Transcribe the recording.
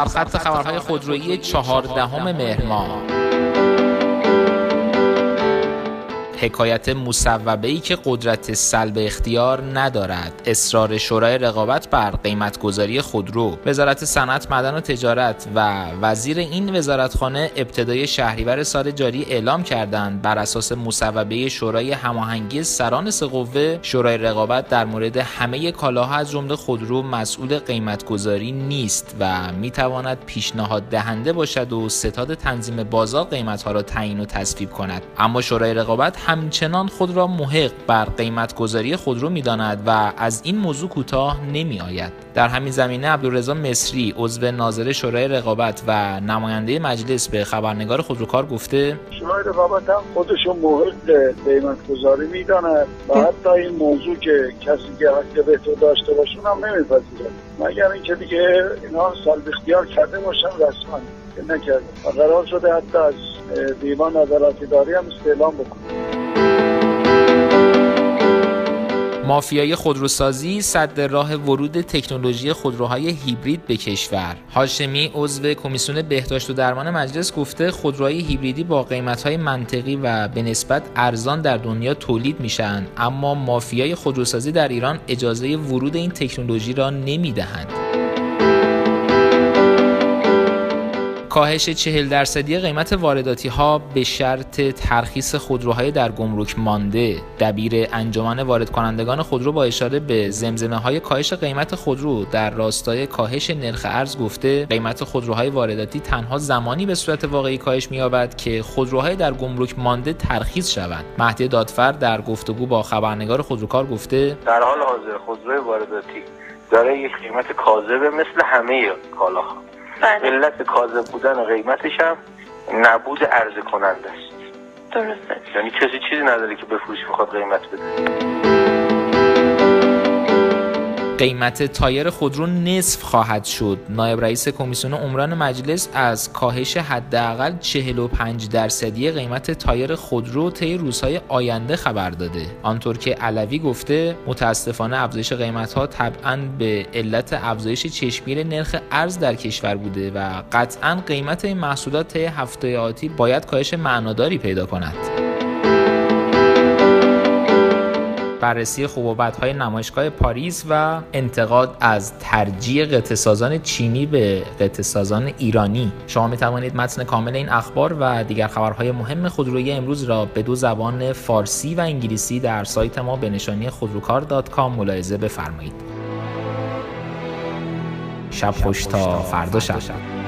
سرخط خبرهای خودرویی 14 مهر ماه. حکایت مصوبه‌ای که قدرت سلب اختیار ندارد. اصرار شورای رقابت بر قیمت‌گذاری خودرو. وزارت صنعت، معدن و تجارت و وزیر این وزارتخانه ابتدای شهریور سال جاری اعلام کردند بر اساس مصوبه شورای هماهنگی سران سه قوه، شورای رقابت در مورد همه کالاها از جمله خودرو مسئول قیمت‌گذاری نیست و می‌تواند پیشنهاد دهنده باشد و ستاد تنظیم بازار قیمت‌ها را تعیین و تصویب کند. اما شورای رقابت همچنان خود را محق بر قیمت‌گذاری خودرو می‌داند و از این موضوع کوتاه نمی‌آید. در همین زمینه عبدالرضا مصری، عضو ناظر شورای رقابت و نماینده مجلس به خبرنگار خودروکار گفته شورای رقابت هم خودشون محق قیمت‌گذاری می‌داند و حتی این موضوع که کسی که حق وتو داشته باشه هم نمی‌پذیرد، مگر اینکه دیگه اینا سلب اختیار کرده باشن رسما که نکرده و قرار شده حتی از دیوان عدالت اداری هم استعلام بکنه. مافیای خودروسازی سد راه ورود تکنولوژی خودروهای هیبرید به کشور. هاشمی، عضو کمیسیون بهداشت و درمان مجلس، گفته خودروهای هیبریدی با قیمت‌های منطقی و به نسبت ارزان در دنیا تولید میشن، اما مافیای خودروسازی در ایران اجازه ورود این تکنولوژی را نمیدهند. کاهش 40% قیمت وارداتی ها به شرط ترخیص خودروهای در گمرک مانده. دبیر انجمن وارد کنندگان خودرو با اشاره به زمزمه های کاهش قیمت خودرو در راستای کاهش نرخ ارز گفته قیمت خودروهای وارداتی تنها زمانی به صورت واقعی کاهش می‌یابد که خودروهای در گمرک مانده ترخیص شوند. مهدی دادفر در گفتگو با خبرنگار خودروکار گفته در حال حاضر خودروی وارداتی داره یک قیمت کاذب مثل همه کالاها. علت کاذب بودن قیمتش هم نبود عرضه کننده است. درسته. یعنی کسی چیزی نداره که بفروش بخواد قیمت بده. قیمت تایر خودرو نصف خواهد شد. نایب رئیس کمیسیون عمران مجلس از کاهش حداقل 45% قیمت تایر خودرو طی روزهای آینده خبر داده. آنطور که علوی گفته متاسفانه افزایش قیمت‌ها طبعاً به علت افزایش چشمگیر نرخ ارز در کشور بوده و قطعاً قیمت این محصولات طی هفته آتی باید کاهش معناداری پیدا کند. بررسی خوب و بدهای نمایشگاه پاریس و انتقاد از ترجیح قطعه‌سازان چینی به قطعه‌سازان ایرانی. شما می توانید متن کامل این اخبار و دیگر خبرهای مهم خودرویی امروز را به دو زبان فارسی و انگلیسی در سایت ما به نشانی خودروکار.com ملاحظه بفرمایید. شب خوش تا فردا شب.